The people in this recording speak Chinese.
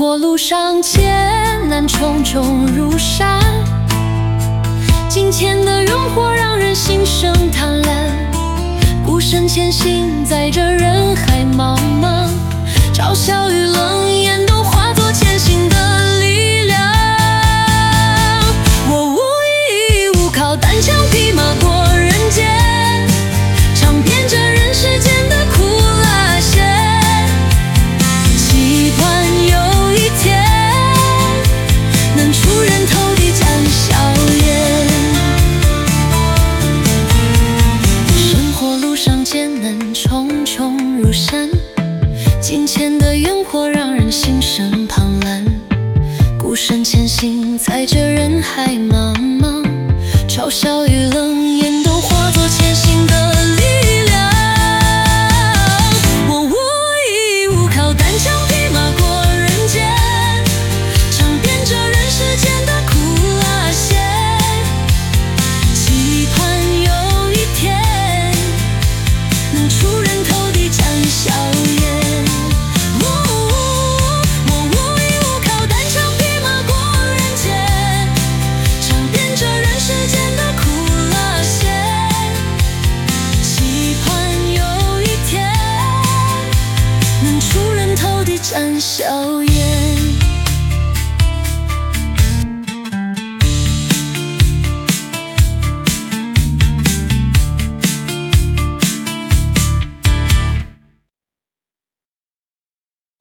活路上艰难重重如山，金钱的诱惑让人心生贪婪，孤身前行在这人海茫茫，嘲笑与冷眼都化作前行的力量。我无依无靠，单枪匹马过人间，尝遍这人世间的苦辣咸，期盼有一天能出人头地展笑颜。生活路上艰难重重如山，金钱的诱惑让人心生庞然，孤身前行在这人海茫茫，嘲笑与冷眼都化作前行的力量。我无依无靠，单枪匹马过人间，尝遍这人世间的苦辣咸，期盼有一天能出人头地展笑颜。我无依无靠，单枪匹马过人间，尝遍这人世间的苦辣咸，期盼有一天能出人头地展笑颜。